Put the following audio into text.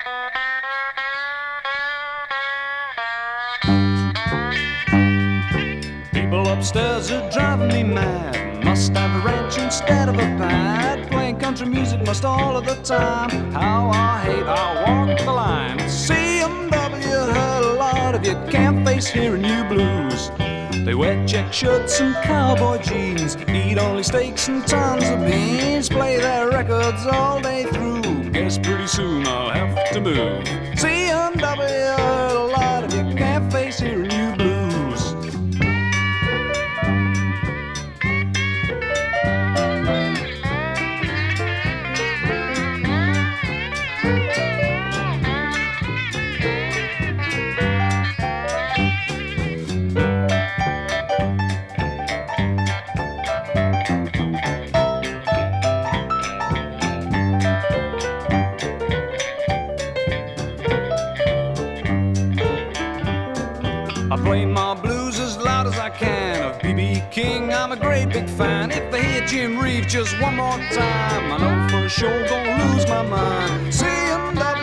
People upstairs are driving me mad. Must have a wrench instead of a pad. Playing country music must all of the time. How I hate, I walk the line. CMW, heard a lot of you can't face hearing you blues. They wear check shirts and cowboy jeans, eat only steaks and tons of beans, play their records all day through. Guess pretty soon I'll have to move. CMW, heard a lot of you can't face hearing you blues. I play my blues as loud as I can. Of B.B. King, I'm a great big fan. If I hear Jim Reeves just one more time, I know for sure gonna lose my mind. CMW.